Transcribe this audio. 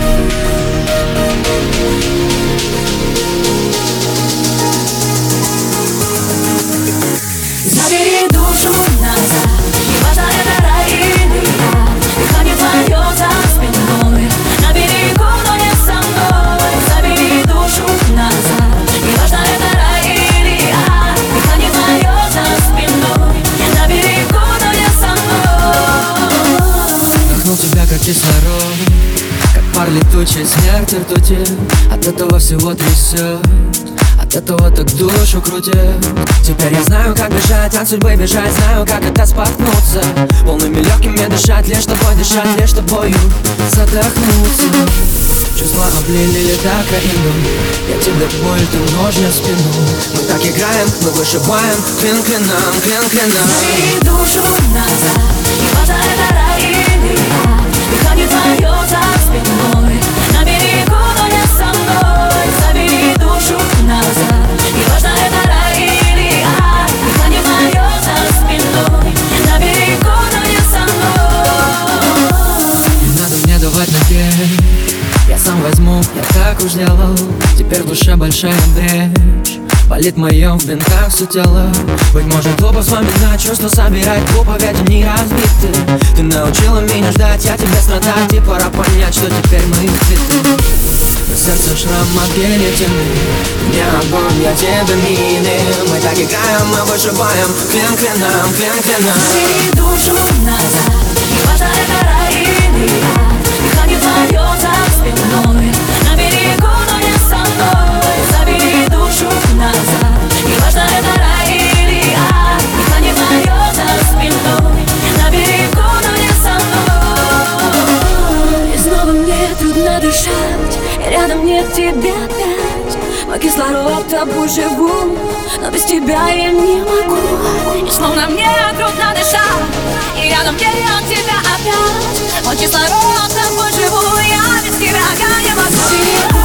Забери душу назад, неважно, это рай или ад. Дыхание твое за спиной, на берегу, но не со мной. Забери душу назад, неважно, это рай или ад. Дыхание твое за спиной, на берегу, но не со мной. Вдохнул тебя как кислород, как пар летучий, смерть в ртути. От этого всего трясет, от этого так душу крутит. Теперь я знаю, как бежать, от судьбы бежать. Знаю, как это споткнуться, полными легкими дышать, лишь тобой дышать, лишь тобою задохнуться. Чувства облили летокаином, я тебе боль, ты ножны в спину. Мы так играем, мы вышибаем клин клином, клин клином. Забери душу назад, неважно, это рай или ад. Дыхание твое за спиной, на берегу, но не со мной. Забери душу назад, неважно, это рай или ад. Дыхание твое за спиной, на берегу, но не со мной. Не надо мне давать надежд, я сам возьму, я так уж делал. Теперь в душе большая брешь, болит в моем в бинтах все тело. Быть может, глупо вспоминать, чувства собирать глупо, ведь они разбиты. Ты научила меня ждать, я тебе страдать, и пора понять, что теперь мы цветы. На сердце шрам от гильотины, мне огонь, я тебе мины. Мы так играем, мы выживаем клин клином, клин клином. Забери душу назад, неважно, это рай или ад. Дыхание твое за спиной, на берегу, но не со мной. Забери душу назад, неважно, это рай или ад. Дыхание твое за спиной, на берегу, но не со мной. И снова мне трудно дышать, и рядом нет тебя опять. Мой кислород тобой живу, но без тебя я не могу. И словно мне трудно дышать, и рядом нет тебя опять. Мой кислород тобой живу, я без тебя не могу.